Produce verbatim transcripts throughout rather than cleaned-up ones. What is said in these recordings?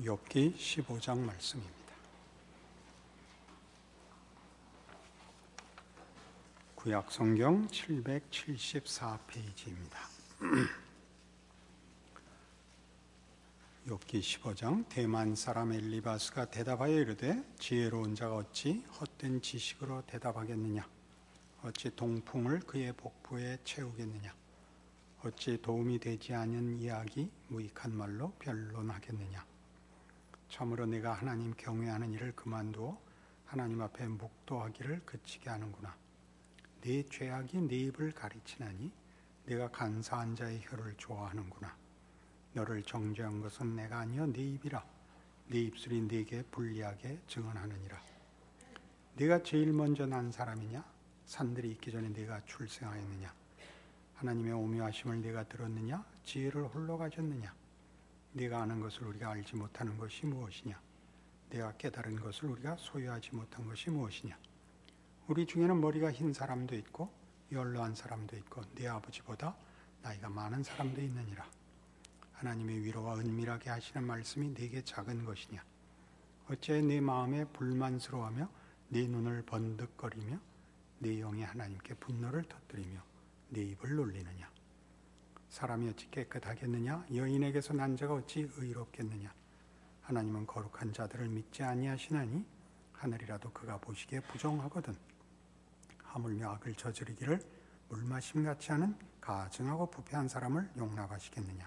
욥기 십오 장 말씀입니다. 구약성경 칠백칠십사 페이지입니다. 욥기 십오 장. 대만 사람 엘리바스가 대답하여 이르되 지혜로운 자가 어찌 헛된 지식으로 대답하겠느냐? 어찌 동풍을 그의 복부에 채우겠느냐? 어찌 도움이 되지 않은 이야기 무익한 말로 변론하겠느냐? 참으로 내가 하나님 경외하는 일을 그만두어 하나님 앞에 묵도하기를 그치게 하는구나. 네 죄악이 네 입을 가리치나니 내가 간사한 자의 혀를 좋아하는구나. 너를 정죄한 것은 내가 아니여 네 입이라. 네 입술이 네게 불리하게 증언하느니라. 네가 제일 먼저 난 사람이냐? 산들이 있기 전에 네가 출생하였느냐? 하나님의 오묘하심을 네가 들었느냐? 지혜를 홀로 가졌느냐? 네가 아는 것을 우리가 알지 못하는 것이 무엇이냐? 네가 깨달은 것을 우리가 소유하지 못한 것이 무엇이냐? 우리 중에는 머리가 흰 사람도 있고 연로한 사람도 있고 네 아버지보다 나이가 많은 사람도 있느니라. 하나님의 위로와 은밀하게 하시는 말씀이 네게 작은 것이냐? 어찌 네 마음에 불만스러워하며 네 눈을 번득거리며 네 영이 하나님께 분노를 터뜨리며 네 입을 놀리느냐? 사람이 어찌 깨끗하겠느냐? 여인에게서 난 자가 어찌 의롭겠느냐? 하나님은 거룩한 자들을 믿지 아니하시나니 하늘이라도 그가 보시기에 부정하거든. 하물며 악을 저지르기를 물마심같이 하는 가증하고 부패한 사람을 용납하시겠느냐?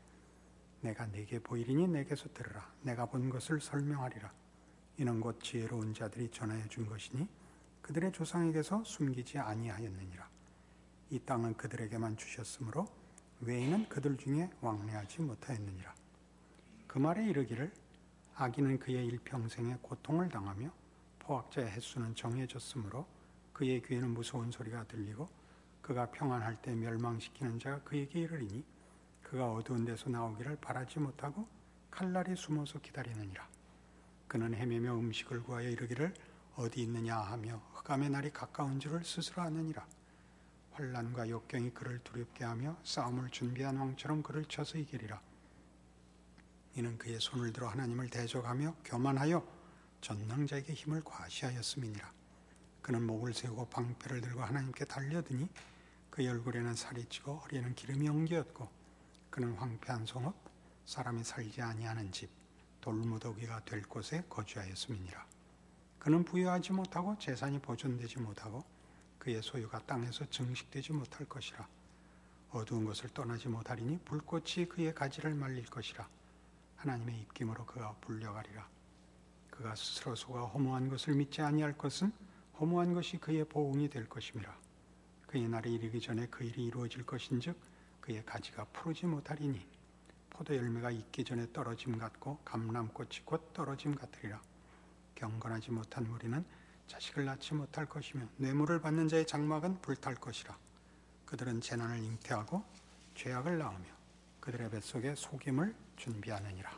내가 네게 보이리니 내게서 들으라. 내가 본 것을 설명하리라. 이는 곧 지혜로운 자들이 전하여 준 것이니 그들의 조상에게서 숨기지 아니하였느니라. 이 땅은 그들에게만 주셨으므로 외인은 그들 중에 왕래하지 못하였느니라. 그 말에 이르기를 악인은 그의 일평생에 고통을 당하며 포악자의 횟수는 정해졌으므로 그의 귀에는 무서운 소리가 들리고 그가 평안할 때 멸망시키는 자가 그에게 이르리니 그가 어두운 데서 나오기를 바라지 못하고 칼날이 숨어서 기다리느니라. 그는 헤매며 음식을 구하여 이르기를 어디 있느냐 하며 흑암의 날이 가까운 줄을 스스로 아느니라. 환난과 역경이 그를 두렵게 하며 싸움을 준비한 왕처럼 그를 쳐서 이기리라. 이는 그의 손을 들어 하나님을 대적하며 교만하여 전능자에게 힘을 과시하였음이니라. 그는 목을 세우고 방패를 들고 하나님께 달려드니 그의 얼굴에는 살이 찌고 허리에는 기름이 엉기었고 그는 황폐한 성읍, 사람이 살지 아니하는 집, 돌무더기가 될 곳에 거주하였음이니라. 그는 부유하지 못하고 재산이 보존되지 못하고 그의 소유가 땅에서 증식되지 못할 것이라. 어두운 것을 떠나지 못하리니 불꽃이 그의 가지를 말릴 것이라. 하나님의 입김으로 그가 불려가리라. 그가 스스로 속아 허무한 것을 믿지 아니할 것은 허무한 것이 그의 보응이 될 것임이라. 그의 날이 이르기 전에 그 일이 이루어질 것인즉 그의 가지가 푸르지 못하리니 포도 열매가 익기 전에 떨어짐 같고 감람꽃이 곧 떨어짐 같으리라. 경건하지 못한 무리는 자식을 낳지 못할 것이며 뇌물을 받는 자의 장막은 불탈 것이라. 그들은 재난을 잉태하고 죄악을 낳으며 그들의 뱃속에 속임을 준비하느니라.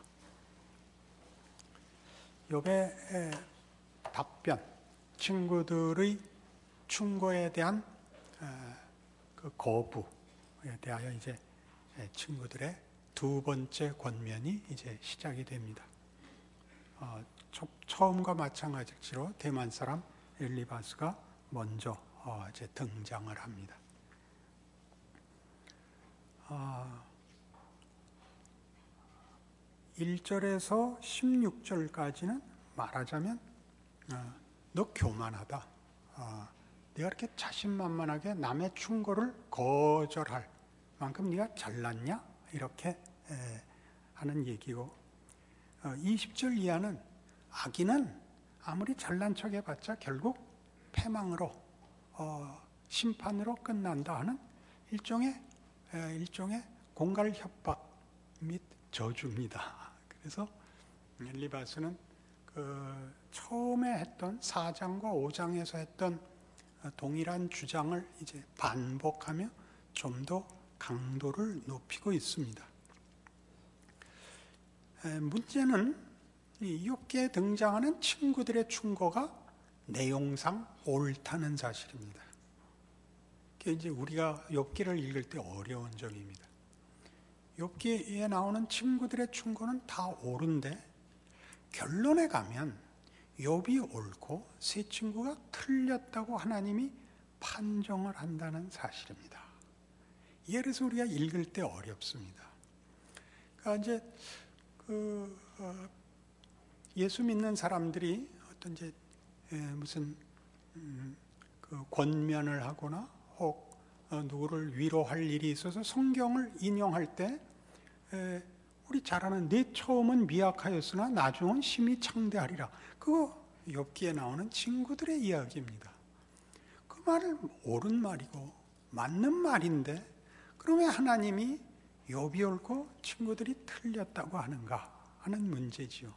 욥의 답변, 친구들의 충고에 대한 그 거부에 대하여 이제 친구들의 두 번째 권면이 이제 시작이 됩니다. 어, 처음과 마찬가지로 대만 사람 엘리바스가 먼저 어, 이제 등장을 합니다. 어, 일 절에서 십육 절까지는 말하자면 어, 너 교만하다. 어, 네가 이렇게 자신만만하게 남의 충고를 거절할 만큼 네가 잘났냐? 이렇게 에, 하는 얘기고 어, 이십 절 이하는 악인은 아무리 잘난 척 해봤자 결국 패망으로 어, 심판으로 끝난다 하는 일종의 에, 일종의 공갈 협박 및 저주입니다. 그래서 엘리바스는 그 처음에 했던 사 장과 오 장에서 했던 동일한 주장을 이제 반복하며 좀 더 강도를 높이고 있습니다. 에, 문제는 이 욥기에 등장하는 친구들의 충고가 내용상 옳다는 사실입니다. 그게 이제 우리가 욥기를 읽을 때 어려운 점입니다. 욥기에 나오는 친구들의 충고는 다 옳은데 결론에 가면 욥이 옳고 세 친구가 틀렸다고 하나님이 판정을 한다는 사실입니다. 그래서 우리가 읽을 때 어렵습니다. 그러니까 이제 그 어, 예수 믿는 사람들이 어떤 이제 에, 무슨 음, 그 권면을 하거나 혹 어, 누구를 위로할 일이 있어서 성경을 인용할 때 에, 우리 잘 아는 내 처음은 미약하였으나 나중은 심히 창대하리라. 그거 욥기에 나오는 친구들의 이야기입니다. 그 말은 옳은 말이고 맞는 말인데 그러면 하나님이 욥이 옳고 친구들이 틀렸다고 하는가 하는 문제지요.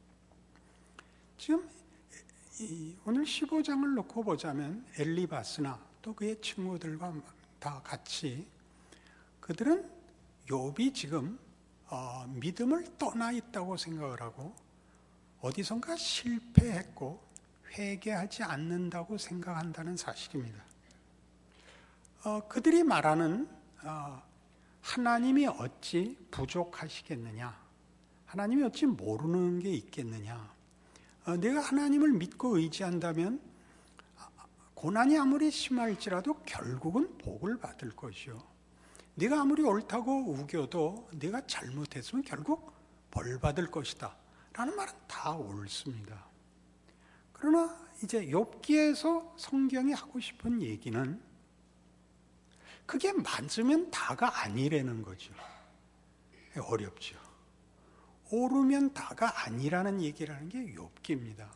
지금 이 오늘 십오 장을 놓고 보자면 엘리바스나 또 그의 친구들과 다 같이 그들은 욥이 지금 어, 믿음을 떠나 있다고 생각을 하고 어디선가 실패했고 회개하지 않는다고 생각한다는 사실입니다. 어, 그들이 말하는 어, 하나님이 어찌 부족하시겠느냐, 하나님이 어찌 모르는 게 있겠느냐, 어, 내가 하나님을 믿고 의지한다면 고난이 아무리 심할지라도 결국은 복을 받을 것이요, 네가 아무리 옳다고 우겨도 네가 잘못했으면 결국 벌 받을 것이다 라는 말은 다 옳습니다. 그러나 이제 욥기에서 성경이 하고 싶은 얘기는 그게 맞으면 다가 아니라는 거죠. 어렵죠. 옳으면 다가 아니라는 얘기라는 게 욥기입니다.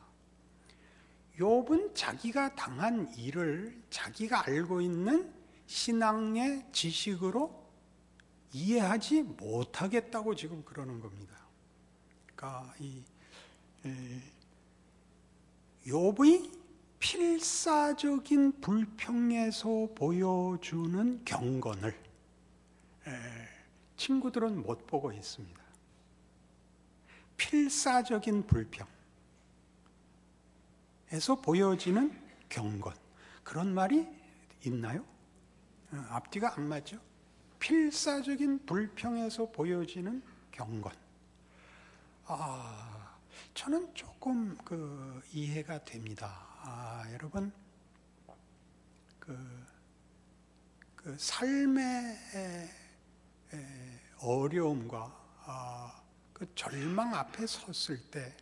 욥은 자기가 당한 일을 자기가 알고 있는 신앙의 지식으로 이해하지 못하겠다고 지금 그러는 겁니다. 그러니까 이 에, 욥의 필사적인 불평에서 보여주는 경건을 에, 친구들은 못 보고 있습니다. 필사적인 불평에서 보여지는 경건, 그런 말이 있나요? 앞뒤가 안 맞죠? 필사적인 불평에서 보여지는 경건. 아, 저는 조금 그 이해가 됩니다. 아, 여러분, 그, 그 삶의 에, 에, 어려움과 아, 그 절망 앞에 섰을 때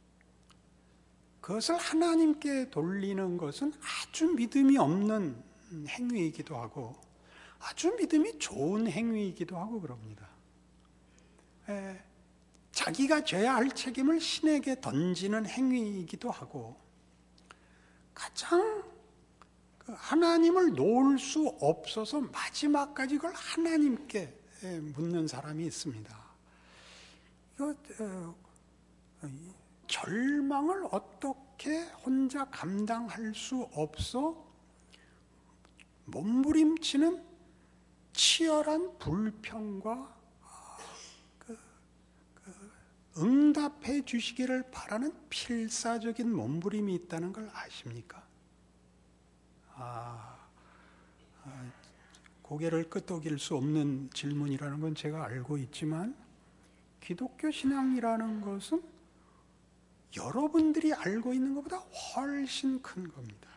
그것을 하나님께 돌리는 것은 아주 믿음이 없는 행위이기도 하고 아주 믿음이 좋은 행위이기도 하고 그럽니다. 에, 자기가 져야 할 책임을 신에게 던지는 행위이기도 하고 가장 하나님을 놓을 수 없어서 마지막까지 그걸 하나님께 묻는 사람이 있습니다. 이거 어, 절망을 어떻게 혼자 감당할 수 없어 몸부림치는 치열한 불평과 그, 그 응답해 주시기를 바라는 필사적인 몸부림이 있다는 걸 아십니까? 아, 아, 고개를 끄덕일 수 없는 질문이라는 건 제가 알고 있지만 기독교 신앙이라는 것은 여러분들이 알고 있는 것보다 훨씬 큰 겁니다.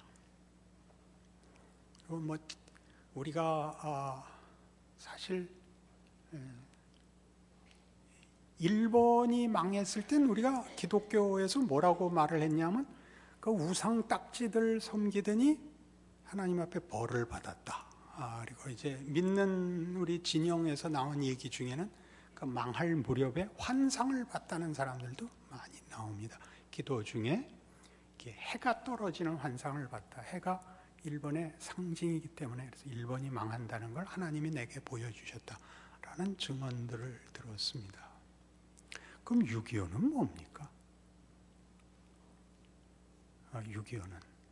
뭐 우리가 아, 사실 일본이 망했을 땐 우리가 기독교에서 뭐라고 말을 했냐면 그 우상 딱지들 섬기더니 하나님 앞에 벌을 받았다. 아, 그리고 이제 믿는 우리 진영에서 나온 얘기 중에는 그 망할 무렵에 환상을 봤다는 사람들도 많이 나옵니다. 기도 중에 해가 떨어지는 환상을 봤다. 해가 일본의 상징이기 때문에 그래서 일본이 망한다는 걸 하나님이 내게 보여주셨다라는 증언들을 들었습니다. 그럼 육이오는 뭡니까? 아, 육이오는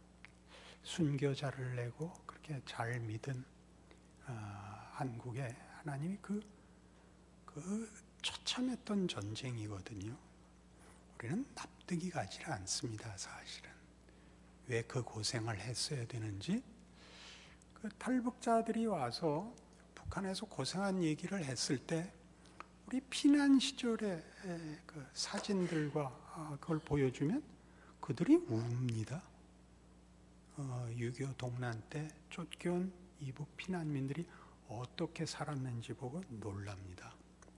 순교자를 내고 그렇게 잘 믿은 아, 한국에 하나님이 그, 그 처참했던 전쟁이거든요. 우리는 납득이 가지 않습니다. 사실은 왜 그 고생을 했어야 되는지. 그 탈북자들이 와서 북한에서 고생한 얘기를 했을 때 우리 피난 시절의 그 사진들과 그걸 보여주면 그들이 웁니다. 어, 육이오 동란 때 쫓겨온 이북 피난민들이 어떻게 살았는지 보고 놀랍니다.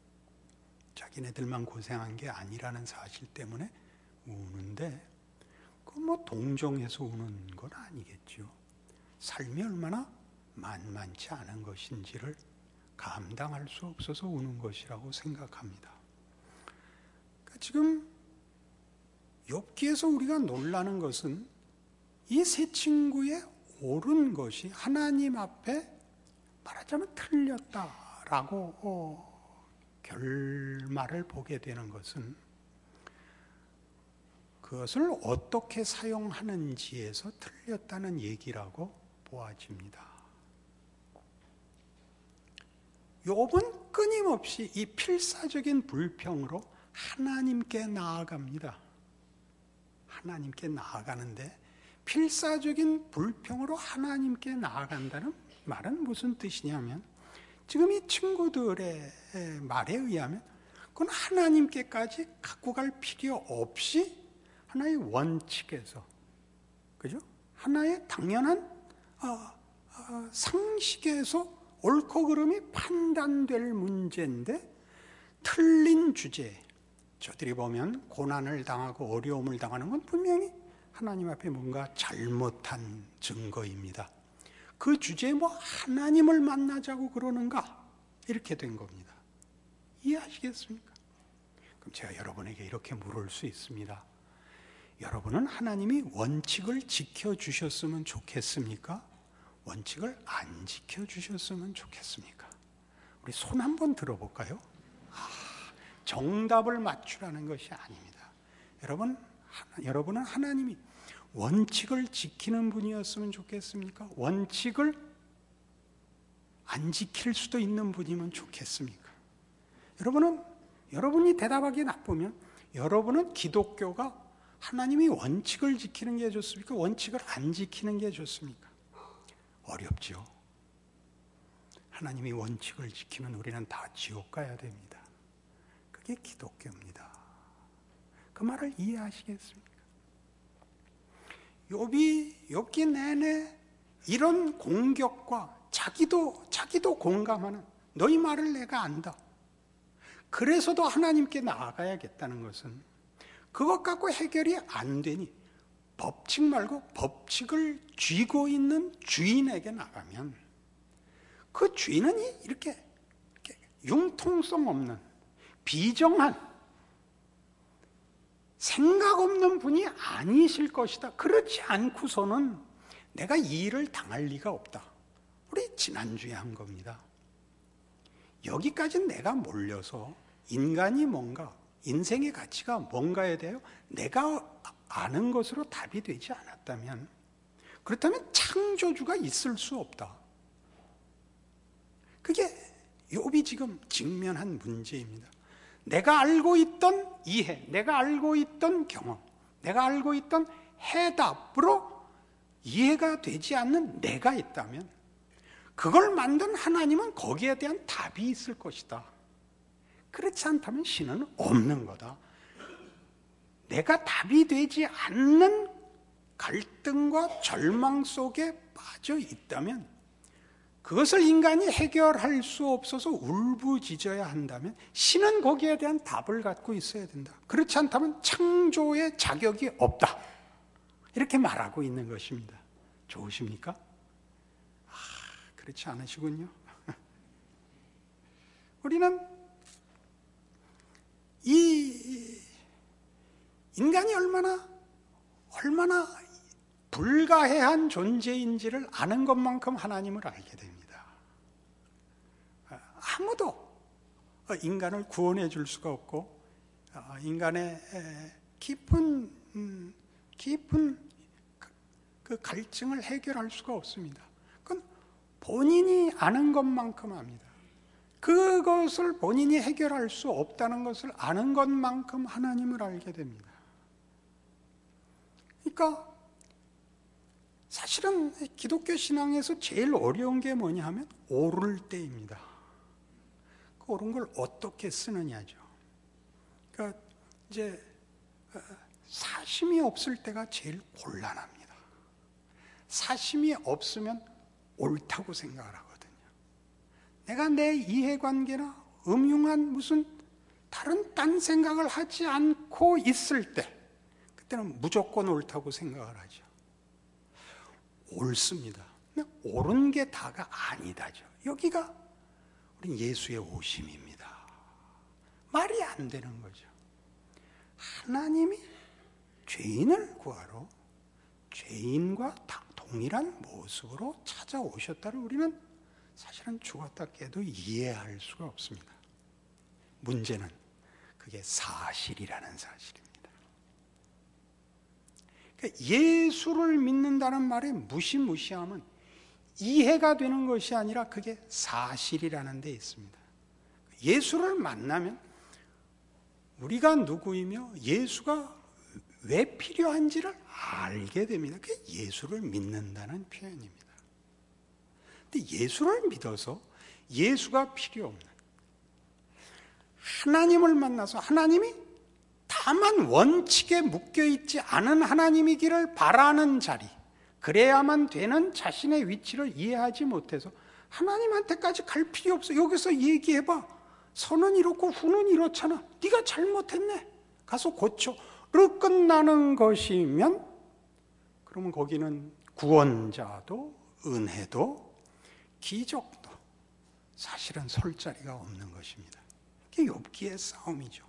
자기네들만 고생한 게 아니라는 사실 때문에 우는데 그 뭐 동정해서 우는 건 아니겠죠. 삶이 얼마나 만만치 않은 것인지를 감당할 수 없어서 우는 것이라고 생각합니다. 그러니까 지금 욥기에서 우리가 놀라는 것은 이 세 친구의 옳은 것이 하나님 앞에 말하자면 틀렸다라고 어, 결말을 보게 되는 것은 그것을 어떻게 사용하는지에서 틀렸다는 얘기라고 보아집니다. 욥은 끊임없이 이 필사적인 불평으로 하나님께 나아갑니다. 하나님께 나아가는데 필사적인 불평으로 하나님께 나아간다는 말은 무슨 뜻이냐면 지금 이 친구들의 말에 의하면 그건 하나님께까지 갖고 갈 필요 없이 하나의 원칙에서, 그죠? 하나의 당연한 어, 어, 상식에서 옳고 그름이 판단될 문제인데 틀린 주제, 저들이 보면 고난을 당하고 어려움을 당하는 건 분명히 하나님 앞에 뭔가 잘못한 증거입니다. 그 주제에 뭐 하나님을 만나자고 그러는가? 이렇게 된 겁니다. 이해하시겠습니까? 그럼 제가 여러분에게 이렇게 물을 수 있습니다. 여러분은 하나님이 원칙을 지켜주셨으면 좋겠습니까? 원칙을 안 지켜주셨으면 좋겠습니까? 우리 손 한번 들어볼까요? 아, 정답을 맞추라는 것이 아닙니다. 여러분, 하나, 여러분은 하나님이 원칙을 지키는 분이었으면 좋겠습니까? 원칙을 안 지킬 수도 있는 분이면 좋겠습니까? 여러분은, 여러분이 대답하기 나쁘면 여러분은 기독교가 하나님이 원칙을 지키는 게 좋습니까? 원칙을 안 지키는 게 좋습니까? 어렵죠. 하나님이 원칙을 지키면 우리는 다 지옥 가야 됩니다. 그게 기독교입니다. 그 말을 이해하시겠습니까? 욥이 욥기 내내 이런 공격과 자기도 자기도 공감하는 너희 말을 내가 안다. 그래서도 하나님께 나아가야겠다는 것은 그것 갖고 해결이 안 되니 법칙 말고 법칙을 쥐고 있는 주인에게 나가면 그 주인은 이렇게, 이렇게 융통성 없는 비정한 생각 없는 분이 아니실 것이다. 그렇지 않고서는 내가 이 일을 당할 리가 없다. 우리 지난주에 한 겁니다. 여기까지 내가 몰려서 인간이 뭔가 인생의 가치가 뭔가에 대하여 내가 아는 것으로 답이 되지 않았다면 그렇다면 창조주가 있을 수 없다. 그게 욥이 지금 직면한 문제입니다. 내가 알고 있던 이해, 내가 알고 있던 경험, 내가 알고 있던 해답으로 이해가 되지 않는 내가 있다면 그걸 만든 하나님은 거기에 대한 답이 있을 것이다. 그렇지 않다면 신은 없는 거다. 내가 답이 되지 않는 갈등과 절망 속에 빠져 있다면 그것을 인간이 해결할 수 없어서 울부짖어야 한다면 신은 거기에 대한 답을 갖고 있어야 된다. 그렇지 않다면 창조의 자격이 없다. 이렇게 말하고 있는 것입니다. 좋으십니까? 아, 그렇지 않으시군요. 우리는 이 인간이 얼마나 얼마나 불가해한 존재인지를 아는 것만큼 하나님을 알게 됩니다. 아무도 인간을 구원해 줄 수가 없고 인간의 깊은 깊은 그 갈증을 해결할 수가 없습니다. 그건 본인이 아는 것만큼 압니다. 그것을 본인이 해결할 수 없다는 것을 아는 것만큼 하나님을 알게 됩니다. 그러니까 사실은 기독교 신앙에서 제일 어려운 게 뭐냐 하면 오를 때입니다. 옳은 걸 어떻게 쓰느냐죠. 그러니까 이제 사심이 없을 때가 제일 곤란합니다. 사심이 없으면 옳다고 생각을 하거든요. 내가 내 이해관계나 음흉한 무슨 다른 딴 생각을 하지 않고 있을 때, 그때는 무조건 옳다고 생각을 하죠. 옳습니다. 옳은 게 다가 아니다죠. 여기가 우리 예수의 오심입니다. 말이 안 되는 거죠. 하나님이 죄인을 구하러 죄인과 동일한 모습으로 찾아오셨다를 우리는 사실은 죽었다 깨도 이해할 수가 없습니다. 문제는 그게 사실이라는 사실입니다. 그러니까 예수를 믿는다는 말의 무시무시함은 이해가 되는 것이 아니라 그게 사실이라는 데 있습니다. 예수를 만나면 우리가 누구이며 예수가 왜 필요한지를 알게 됩니다. 그게 예수를 믿는다는 표현입니다. 근데 예수를 믿어서 예수가 필요 없는 하나님을 만나서 하나님이 다만 원칙에 묶여있지 않은 하나님이기를 바라는 자리, 그래야만 되는 자신의 위치를 이해하지 못해서 하나님한테까지 갈 필요 없어. 여기서 얘기해봐. 선은 이렇고 후는 이렇잖아. 네가 잘못했네. 가서 고쳐. 로 끝나는 것이면 그러면 거기는 구원자도 은혜도 기적도 사실은 설 자리가 없는 것입니다. 이게 욥기의 싸움이죠.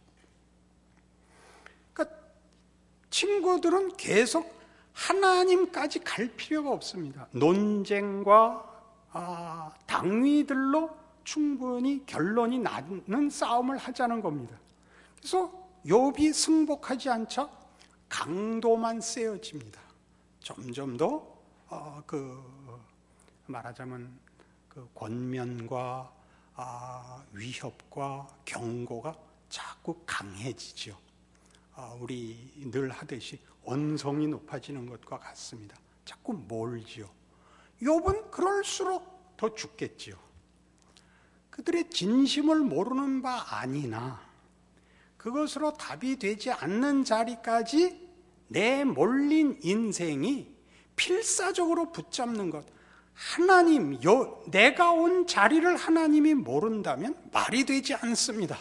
그러니까 친구들은 계속 하나님까지 갈 필요가 없습니다. 논쟁과 아, 당위들로 충분히 결론이 나는 싸움을 하자는 겁니다. 그래서 욥이 승복하지 않자 강도만 세어집니다. 점점 더 어, 그 말하자면 그 권면과 아, 위협과 경고가 자꾸 강해지죠. 아, 우리 늘 하듯이 언성이 높아지는 것과 같습니다. 자꾸 몰지요. 욥은 그럴수록 더 죽겠지요. 그들의 진심을 모르는 바 아니나 그것으로 답이 되지 않는 자리까지 내몰린 인생이 필사적으로 붙잡는 것, 하나님, 요, 내가 온 자리를 하나님이 모른다면 말이 되지 않습니다.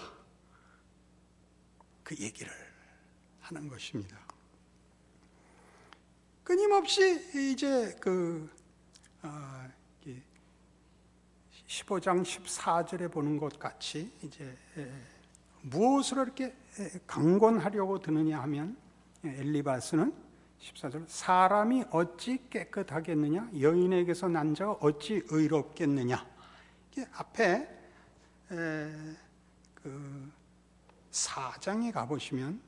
그 얘기를 하는 것입니다. 끊임없이 이제 그 어, 십오 장 십사 절에 보는 것 같이 이제 무엇으로 이렇게 강권하려고 드느냐 하면 엘리바스는 십사 절 사람이 어찌 깨끗하겠느냐 여인에게서 난 자가 어찌 의롭겠느냐. 이게 앞에 에, 그 사 장에 가보시면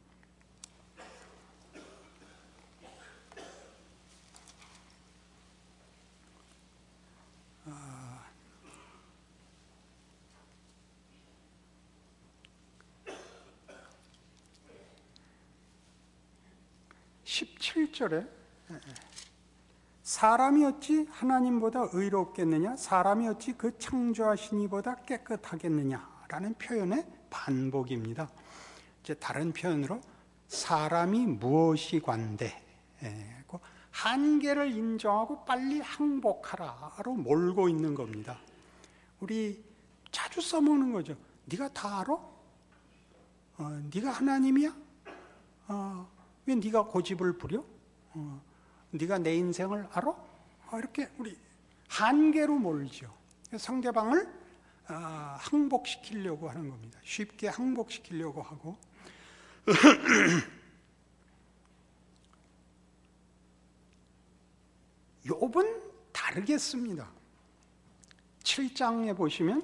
십칠 절에 사람이 어찌 하나님보다 의롭겠느냐 사람이 어찌 그 창조하신 이보다 깨끗하겠느냐라는 표현의 반복입니다. 이제 다른 표현으로 사람이 무엇이 관대 한계를 인정하고 빨리 항복하라로 몰고 있는 겁니다. 우리 자주 써먹는 거죠. 네가 다 알아? 어, 네가 하나님이야? 어, 왜 네가 고집을 부려? 어, 네가 내 인생을 알아? 어, 이렇게 우리 한계로 몰죠. 상대방을 어, 항복시키려고 하는 겁니다. 쉽게 항복시키려고 하고 욥은 다르겠습니다. 칠 장에 보시면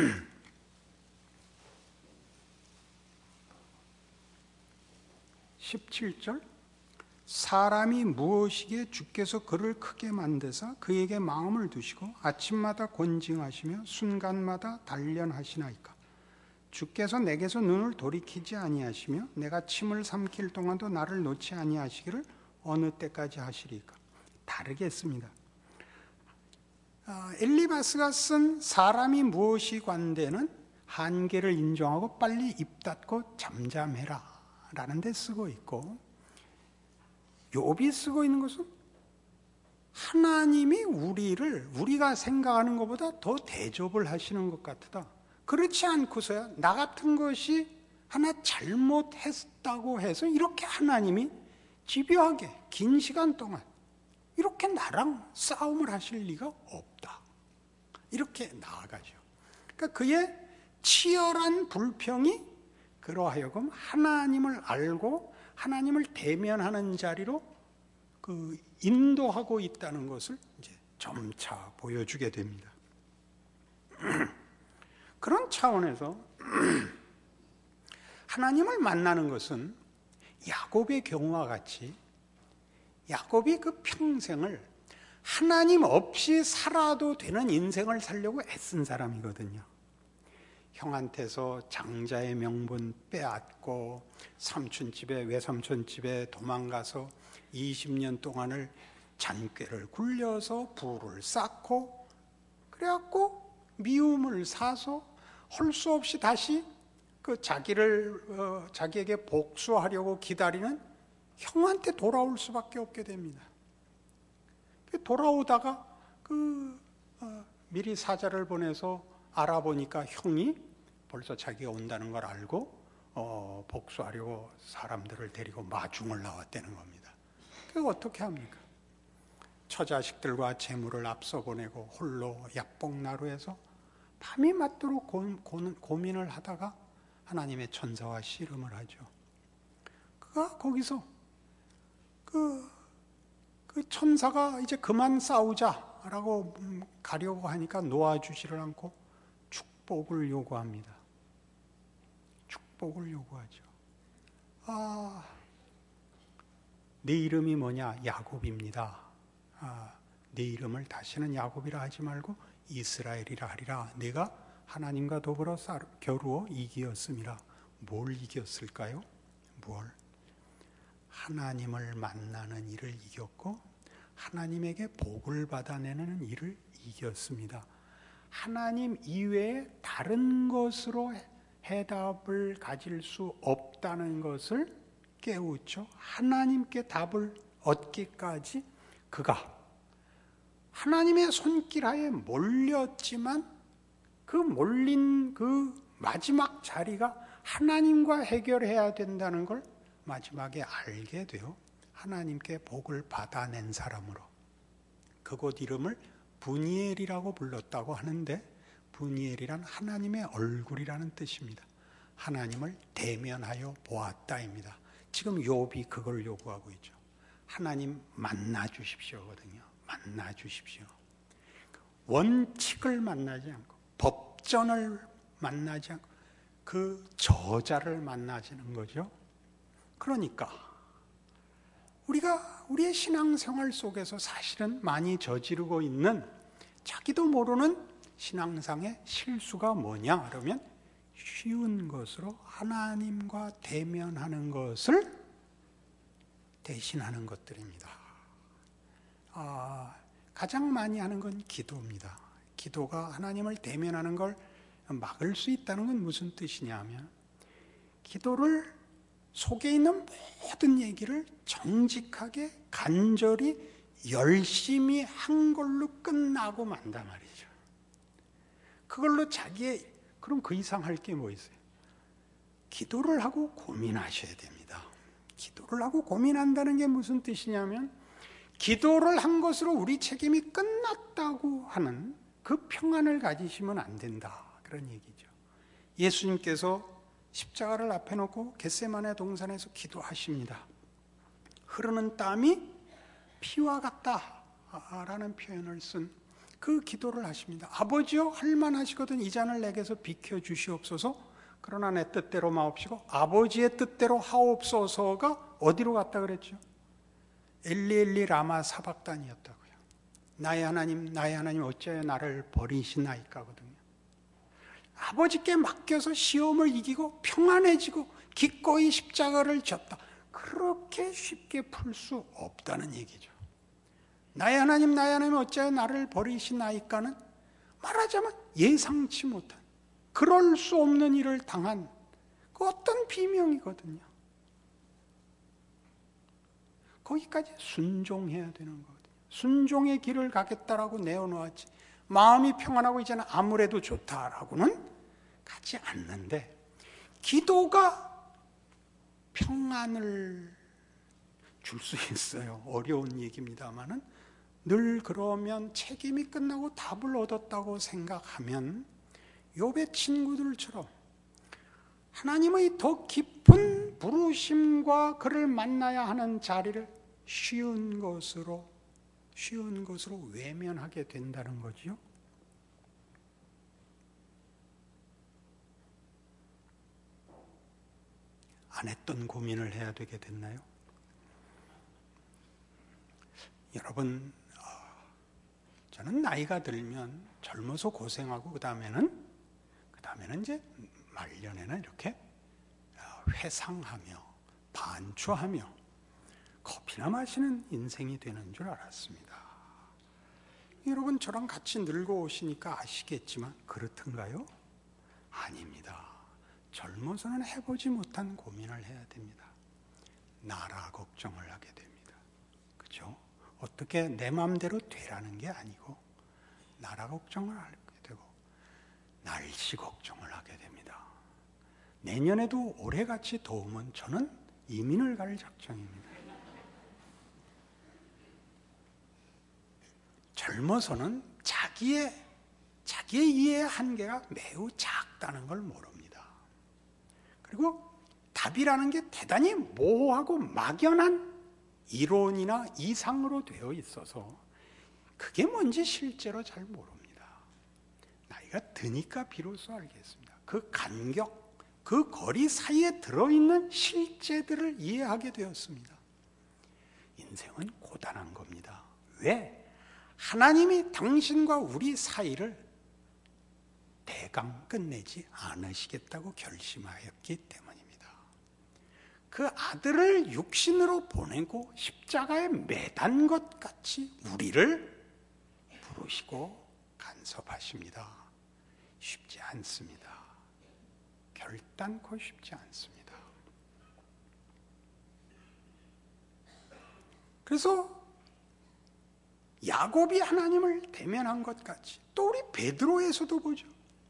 십칠 절 사람이 무엇이기에 주께서 그를 크게 만드사 그에게 마음을 두시고 아침마다 권징하시며 순간마다 단련하시나이까. 주께서 내게서 눈을 돌이키지 아니하시며 내가 침을 삼킬 동안도 나를 놓지 아니하시기를 어느 때까지 하시리까. 다르겠습니다. 엘리바스가 쓴 사람이 무엇이 관대는 한계를 인정하고 빨리 입 닫고 잠잠해라 라는 데 쓰고 있고, 욥이 쓰고 있는 것은 하나님이 우리를 우리가 생각하는 것보다 더 대접을 하시는 것 같다. 그렇지 않고서야 나 같은 것이 하나 잘못했다고 해서 이렇게 하나님이 집요하게 긴 시간 동안 이렇게 나랑 싸움을 하실 리가 없다. 이렇게 나아가죠. 그러니까 그의 치열한 불평이 그러하여금 하나님을 알고 하나님을 대면하는 자리로 그 인도하고 있다는 것을 이제 점차 보여주게 됩니다. 그런 차원에서 하나님을 만나는 것은 야곱의 경우와 같이 야곱이 그 평생을 하나님 없이 살아도 되는 인생을 살려고 애쓴 사람이거든요. 형한테서 장자의 명분 빼앗고 삼촌 집에 외삼촌 집에 도망가서 이십 년 동안을 잔꾀를 굴려서 부를 쌓고 그래갖고 미움을 사서 할 수 없이 다시 그 자기를 어, 자기에게 복수하려고 기다리는 형한테 돌아올 수밖에 없게 됩니다. 돌아오다가 그 어, 미리 사자를 보내서 알아보니까 형이 벌써 자기가 온다는 걸 알고 어, 복수하려고 사람들을 데리고 마중을 나왔다는 겁니다. 그게 어떻게 합니까? 처자식들과 재물을 앞서 보내고 홀로 약복나루에서 밤이 맞도록 고, 고, 고민을 하다가 하나님의 천사와 씨름을 하죠. 그가 거기서 그, 그 천사가 이제 그만 싸우자라고 가려고 하니까 놓아주지를 않고 축복을 요구합니다. 축복을 요구하죠. 아, 네 이름이 뭐냐? 야곱입니다. 아, 네 이름을 다시는 야곱이라 하지 말고 이스라엘이라 하리라. 내가 하나님과 더불어 겨루어 이기었음이라. 뭘 이겼을까요? 뭘? 하나님을 만나는 일을 이겼고 하나님에게 복을 받아내는 일을 이겼습니다. 하나님 이외에 다른 것으로 해답을 가질 수 없다는 것을 깨우쳐 하나님께 답을 얻기까지 그가 하나님의 손길하에 몰렸지만 그 몰린 그 마지막 자리가 하나님과 해결해야 된다는 걸 마지막에 알게 되어 하나님께 복을 받아낸 사람으로 그곳 이름을 브니엘이라고 불렀다고 하는데, 브니엘이란 하나님의 얼굴이라는 뜻입니다. 하나님을 대면하여 보았다입니다. 지금 욥이 그걸 요구하고 있죠. 하나님 만나 주십시오거든요. 만나 주십시오. 원칙을 만나지 않고 법전을 만나지 않고 그 저자를 만나지는 거죠. 그러니까 우리가 우리의 신앙생활 속에서 사실은 많이 저지르고 있는 자기도 모르는 신앙상의 실수가 뭐냐 그러면 쉬운 것으로 하나님과 대면하는 것을 대신하는 것들입니다. 아, 가장 많이 하는 건 기도입니다. 기도가 하나님을 대면하는 걸 막을 수 있다는 건 무슨 뜻이냐면 기도를 속에 있는 모든 얘기를 정직하게 간절히 열심히 한 걸로 끝나고 만단 말이죠. 그걸로 자기의 그럼 그 이상 할 게 뭐 있어요? 기도를 하고 고민하셔야 됩니다. 기도를 하고 고민한다는 게 무슨 뜻이냐면 기도를 한 것으로 우리 책임이 끝났다고 하는 그 평안을 가지시면 안 된다, 그런 얘기죠. 예수님께서 십자가를 앞에 놓고 겟세마네 동산에서 기도하십니다. 흐르는 땀이 피와 같다라는 표현을 쓴 그 기도를 하십니다. 아버지여 할만하시거든 이 잔을 내게서 비켜주시옵소서. 그러나 내 뜻대로 마옵시고 아버지의 뜻대로 하옵소서가 어디로 갔다 그랬죠? 엘리 엘리 라마 사박단이었다고요. 나의 하나님 나의 하나님 어찌하여 나를 버리시나이까거든요. 아버지께 맡겨서 시험을 이기고 평안해지고 기꺼이 십자가를 졌다. 그렇게 쉽게 풀 수 없다는 얘기죠. 나의 하나님 나의 하나님 어찌하여 나를 버리시나이까는 말하자면 예상치 못한 그럴 수 없는 일을 당한 그 어떤 비명이거든요. 거기까지 순종해야 되는 거거든요. 순종의 길을 가겠다라고 내어놓았지, 마음이 평안하고 이제는 아무래도 좋다라고는 가지 않는데, 기도가 평안을 줄 수 있어요. 어려운 얘기입니다만은, 늘 그러면 책임이 끝나고 답을 얻었다고 생각하면 욥의 친구들처럼 하나님의 더 깊은 부르심과 그를 만나야 하는 자리를 쉬운 것으로 쉬운 것으로 외면하게 된다는 거지요. 안 했던 고민을 해야 되게 됐나요? 여러분, 저는 나이가 들면 젊어서 고생하고 그 다음에는 그 다음에는 이제 말년에는 이렇게 회상하며 반추하며 커피나 마시는 인생이 되는 줄 알았습니다. 여러분, 저랑 같이 늙어오시니까 아시겠지만 그렇던가요? 아닙니다. 젊어서는 해보지 못한 고민을 해야 됩니다. 나라 걱정을 하게 됩니다. 그렇죠? 어떻게 내 마음대로 되라는 게 아니고 나라 걱정을 하게 되고 날씨 걱정을 하게 됩니다. 내년에도 올해같이 더우면 저는 이민을 갈 작정입니다. 젊어서는 자기의, 자기의 이해의 한계가 매우 작다는 걸 모릅니다. 그리고 답이라는 게 대단히 모호하고 막연한 이론이나 이상으로 되어 있어서 그게 뭔지 실제로 잘 모릅니다. 나이가 드니까 비로소 알겠습니다. 그 간격, 그 거리 사이에 들어있는 실제들을 이해하게 되었습니다. 인생은 고단한 겁니다. 왜? 하나님이 당신과 우리 사이를 대강 끝내지 않으시겠다고 결심하였기 때문입니다. 그 아들을 육신으로 보내고 십자가에 매단 것 같이 우리를 부르시고 간섭하십니다. 쉽지 않습니다. 결단코 쉽지 않습니다. 그래서 야곱이 하나님을 대면한 것 같이 또 우리 베드로에서도 보죠.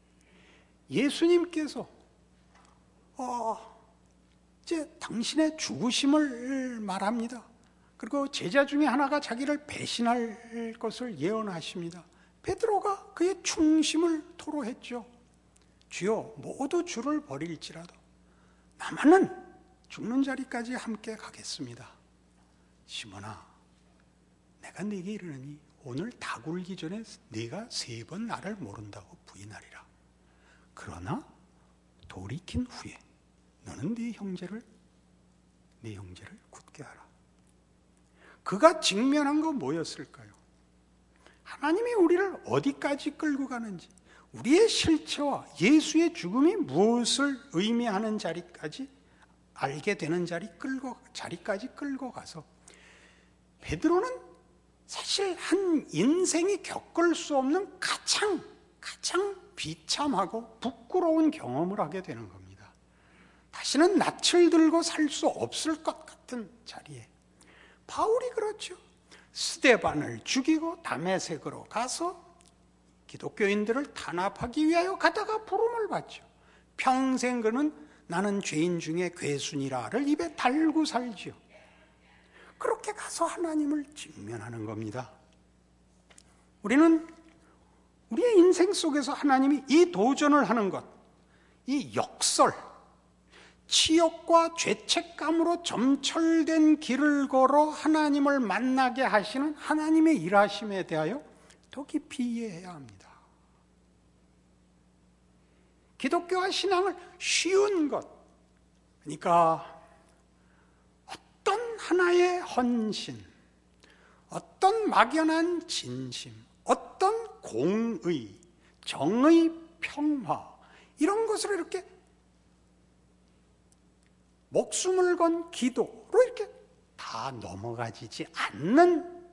예수님께서 어, 이제 당신의 죽으심을 말합니다. 그리고 제자 중에 하나가 자기를 배신할 것을 예언하십니다. 베드로가 그의 충심을 토로했죠. 주여, 모두 주를 버릴지라도 나만은 죽는 자리까지 함께 가겠습니다. 시몬아, 내가 네게 이르노니 오늘 다 굴기 전에 네가 세 번 나를 모른다고 부인하리라. 그러나 돌이킨 후에 너는 네 형제를 네 형제를 굳게 하라. 그가 직면한 건 뭐였을까요? 하나님이 우리를 어디까지 끌고 가는지, 우리의 실체와 예수의 죽음이 무엇을 의미하는 자리까지 알게 되는 자리 끌고 자리까지 끌고 가서 베드로는 사실 한 인생이 겪을 수 없는 가장 가장 비참하고 부끄러운 경험을 하게 되는 겁니다. 다시는 낯을 들고 살 수 없을 것 같은 자리에 바울이 그렇죠. 스데반을 죽이고 다메섹으로 가서 기독교인들을 탄압하기 위하여 가다가 부름을 받죠. 평생 그는 나는 죄인 중에 괴순이라를 입에 달고 살지요. 그렇게 가서 하나님을 직면하는 겁니다. 우리는 우리의 인생 속에서 하나님이 이 도전을 하는 것, 이 역설, 치욕과 죄책감으로 점철된 길을 걸어 하나님을 만나게 하시는 하나님의 일하심에 대하여 더 깊이 이해해야 합니다. 기독교와 신앙을 쉬운 것, 그러니까 어떤 하나의 헌신, 어떤 막연한 진심, 어떤 공의, 정의, 평화, 이런 것으로 이렇게 목숨을 건 기도로 이렇게 다 넘어가지지 않는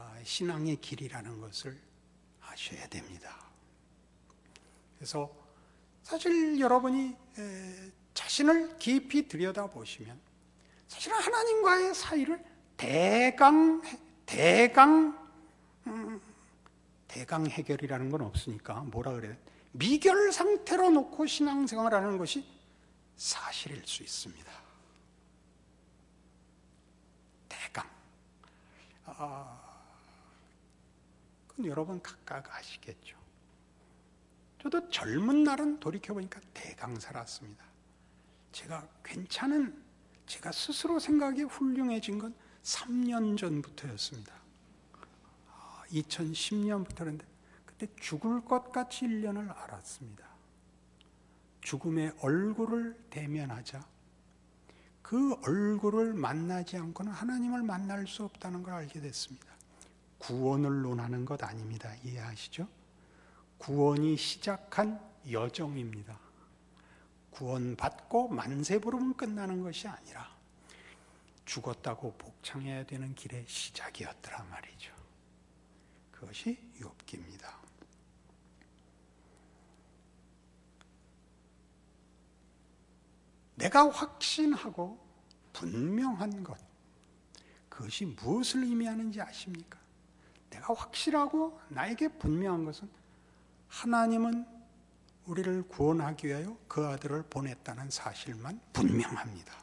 신앙의 길이라는 것을 아셔야 됩니다. 그래서 사실 여러분이 자신을 깊이 들여다보시면 사실은 하나님과의 사이를 대강, 대강, 음, 대강 해결이라는 건 없으니까 뭐라 그래야 돼? 미결 상태로 놓고 신앙생활하는 것이 사실일 수 있습니다. 대강. 아, 그건 여러분 각각 아시겠죠. 저도 젊은 날은 돌이켜보니까 대강 살았습니다. 제가 괜찮은, 제가 스스로 생각이 훌륭해진 건 삼 년 전부터였습니다. 이천십 년부터인데 그때 죽을 것 같이 일 년을 알았습니다. 죽음의 얼굴을 대면하자 그 얼굴을 만나지 않고는 하나님을 만날 수 없다는 걸 알게 됐습니다. 구원을 논하는 것 아닙니다. 이해하시죠? 구원이 시작한 여정입니다. 구원받고 만세 부르면 끝나는 것이 아니라 죽었다고 복창해야 되는 길의 시작이었더란 말이죠. 그것이 욥기입니다. 내가 확신하고 분명한 것, 그것이 무엇을 의미하는지 아십니까? 내가 확실하고 나에게 분명한 것은 하나님은 우리를 구원하기 위하여 그 아들을 보냈다는 사실만 분명합니다.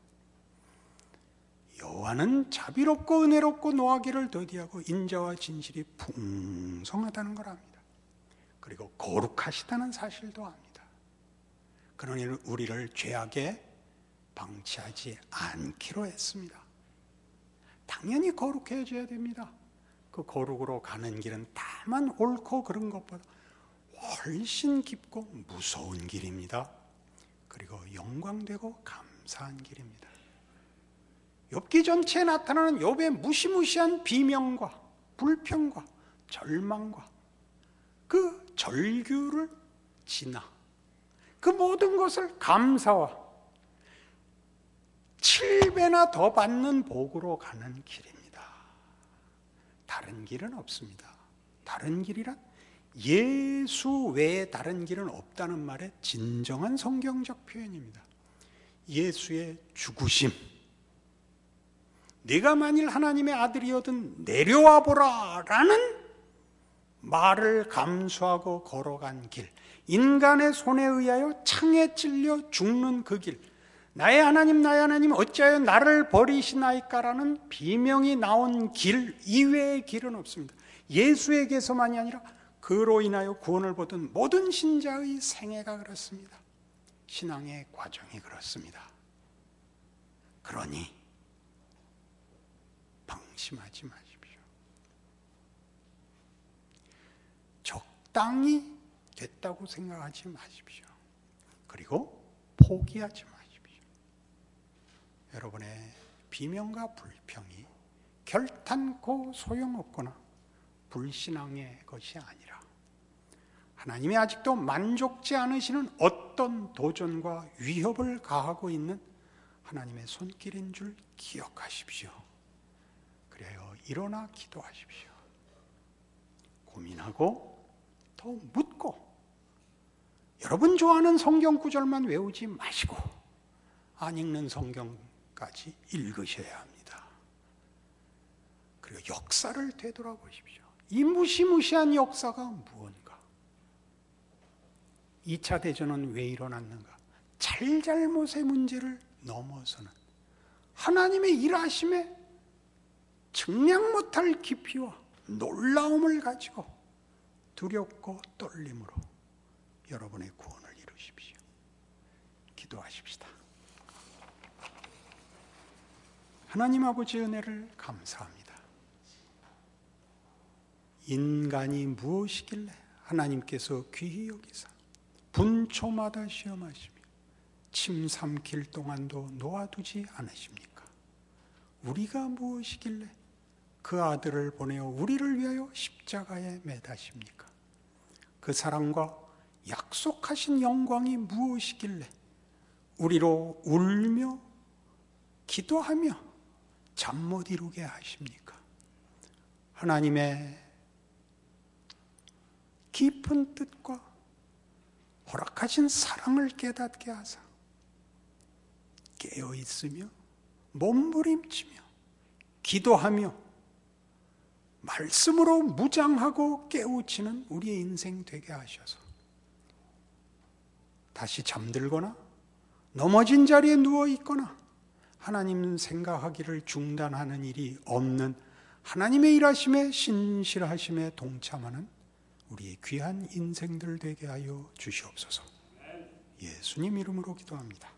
여호와는 자비롭고 은혜롭고 노하기를 더디하고 인자와 진실이 풍성하다는 걸 압니다. 그리고 거룩하시다는 사실도 압니다. 그러니 우리를 죄악에 방치하지 않기로 했습니다. 당연히 거룩해져야 됩니다. 그 거룩으로 가는 길은 다만 옳고 그른 것보다 훨씬 깊고 무서운 길입니다. 그리고 영광되고 감사한 길입니다. 욥기 전체에 나타나는 욥의 무시무시한 비명과 불평과 절망과 그 절규를 지나 그 모든 것을 감사와 칠 배나 더 받는 복으로 가는 길입니다. 다른 길은 없습니다. 다른 길이란 예수 외에 다른 길은 없다는 말의 진정한 성경적 표현입니다. 예수의 죽으심, 네가 만일 하나님의 아들이거든 내려와 보라 라는 말을 감수하고 걸어간 길, 인간의 손에 의하여 창에 찔려 죽는 그 길, 나의 하나님 나의 하나님 어찌하여 나를 버리시나이까 라는 비명이 나온 길 이외의 길은 없습니다. 예수에게서만이 아니라 그로 인하여 구원을 보던 모든 신자의 생애가 그렇습니다. 신앙의 과정이 그렇습니다. 그러니 방심하지 마십시오. 적당히 됐다고 생각하지 마십시오. 그리고 포기하지 마십시오. 여러분의 비명과 불평이 결탄코 소용없거나 불신앙의 것이 아니라 하나님이 아직도 만족지 않으시는 어떤 도전과 위협을 가하고 있는 하나님의 손길인 줄 기억하십시오. 그래요, 일어나 기도하십시오. 고민하고 더 묻고 여러분 좋아하는 성경 구절만 외우지 마시고 안 읽는 성경까지 읽으셔야 합니다. 그리고 역사를 되돌아보십시오. 이 무시무시한 역사가 무언가? 이 차 대전은 왜 일어났는가? 잘잘못의 문제를 넘어서는 하나님의 일하심에 측량 못할 깊이와 놀라움을 가지고 두렵고 떨림으로 여러분의 구원을 이루십시오. 기도하십시다. 하나님 아버지의 은혜를 감사합니다. 인간이 무엇이길래 하나님께서 귀히 여기사 분초마다 시험하시며 침 삼킬 동안도 놓아두지 않으십니까? 우리가 무엇이길래 그 아들을 보내어 우리를 위하여 십자가에 매다십니까? 그 사랑과 약속하신 영광이 무엇이길래 우리로 울며 기도하며 잠 못 이루게 하십니까? 하나님의 깊은 뜻과 허락하신 사랑을 깨닫게 하사 깨어있으며 몸부림치며 기도하며 말씀으로 무장하고 깨우치는 우리의 인생 되게 하셔서 다시 잠들거나 넘어진 자리에 누워있거나 하나님 생각하기를 중단하는 일이 없는 하나님의 일하심에 신실하심에 동참하는 우리의 귀한 인생들 되게 하여 주시옵소서. 예수님 이름으로 기도합니다.